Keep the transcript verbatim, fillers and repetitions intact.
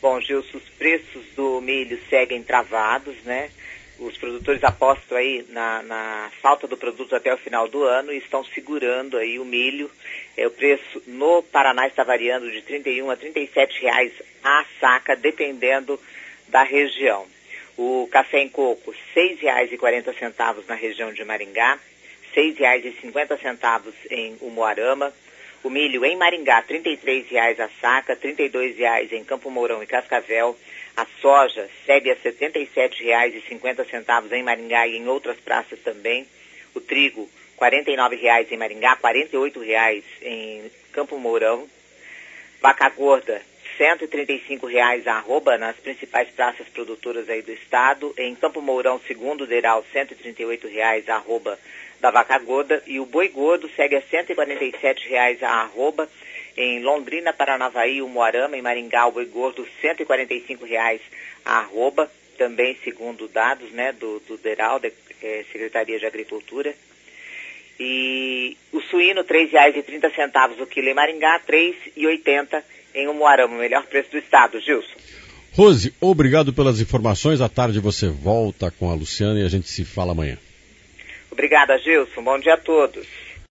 Bom, Gilson, os preços do milho seguem travados, né? Os produtores apostam aí na, na falta do produto até o final do ano e estão segurando aí o milho. É, o preço no Paraná está variando de trinta e um a trinta e sete reais a saca, dependendo da região. O café em coco, seis reais e quarenta centavos na região de Maringá, seis reais e cinquenta centavos em Umuarama. O milho em Maringá, trinta e três reais a saca, trinta e dois reais em Campo Mourão e Cascavel. A soja segue a setenta e sete reais e cinquenta centavos em Maringá e em outras praças também. O trigo, quarenta e nove reais em Maringá, quarenta e oito reais em Campo Mourão. Vaca gorda, cento e trinta e cinco reais a arroba nas principais praças produtoras aí do estado. Em Campo Mourão, segundo Deral, cento e trinta e oito reais a arroba da vaca gorda. E o boi gordo segue a cento e quarenta e sete reais a arroba. Em Londrina, Paranavaí, Umuarama, em Maringá, o boi gordo, cento e quarenta e cinco reais a arroba, também segundo dados, né, do, do Deral, da é, Secretaria de Agricultura. E o suíno, três reais e trinta centavos o quilo em Maringá, três reais e oitenta centavos em Umuarama, o melhor preço do estado. Gilson. Rose, obrigado pelas informações. À tarde você volta com a Luciana e a gente se fala amanhã. Obrigada, Gilson. Bom dia a todos.